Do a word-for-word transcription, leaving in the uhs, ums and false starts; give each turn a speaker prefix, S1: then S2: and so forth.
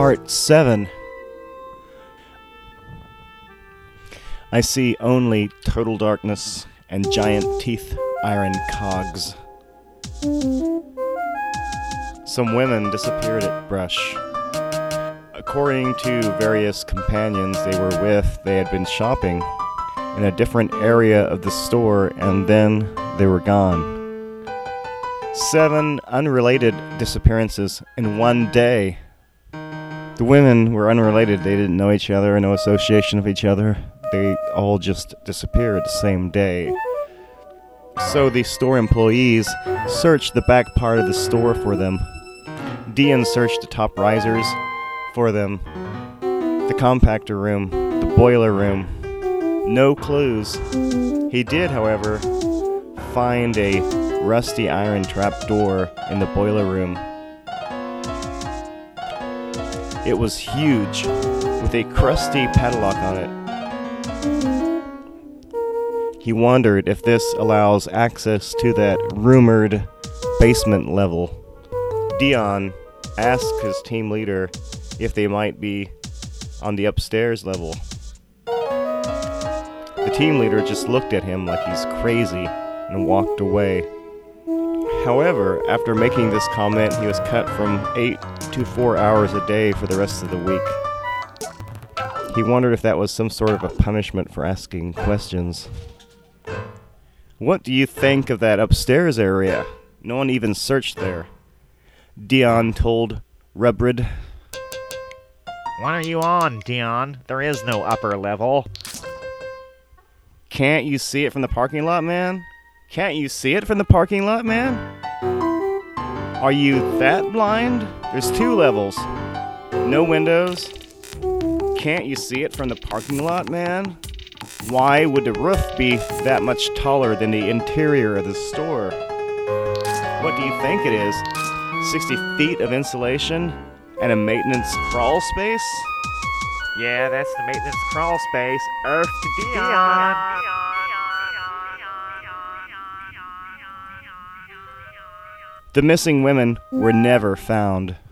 S1: Part seven. I see only total darkness and giant teeth iron cogs. Some women disappeared at Brush. According to various companions they were with, they had been shopping in a different area of the store and then they were gone. Seven unrelated disappearances in one day. The women were unrelated. They didn't know each other, no association of each other. They all just disappeared the same day. So the store employees searched the back part of the store for them. Dion searched the top risers for them, the compactor room, the boiler room. No clues. He did, however, find a rusty iron trap door in the boiler room. It was huge, with a crusty padlock on it. He wondered if this allows access to that rumored basement level. Dion asked his team leader if they might be on the upstairs level. The team leader just looked at him like he's crazy and walked away. However, after making this comment, he was cut from eight to four hours a day for the rest of the week. He wondered if that was some sort of a punishment for asking questions. What do you think of that upstairs area? No one even searched there. Dion told Rubrid.
S2: What are you on, Dion? There is no upper level.
S1: Can't you see it from the parking lot, man? Can't you see it from the parking lot, man? Are you that blind? There's two levels. No windows. Can't you see it from the parking lot, man? Why would the roof be that much taller than the interior of the store? What do you think it is? sixty feet of insulation and a maintenance crawl space?
S2: Yeah, that's the maintenance crawl space. Earth to Dion.
S1: The missing women were never found.